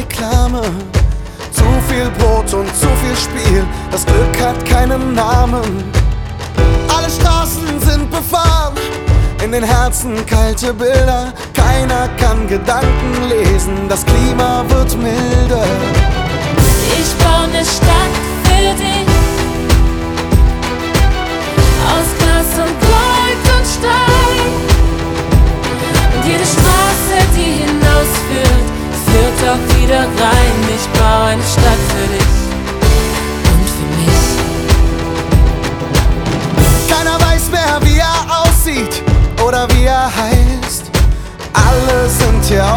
Reklame. Zu viel Brot und zu viel Spiel, das Glück hat keinen Namen. Alle Straßen sind befahren, in den Herzen kalte Bilder. Keiner kann Gedanken lesen, das Klima wird milder. Ich baue eine Stadt für dich, aus Glas und Gold und Stein. Und jede Straße, die hinausführt, führt auch wieder rein. Ich baue eine Stadt für dich und für mich. Keiner weiß mehr, wie er aussieht oder wie er heißt. Alle sind hier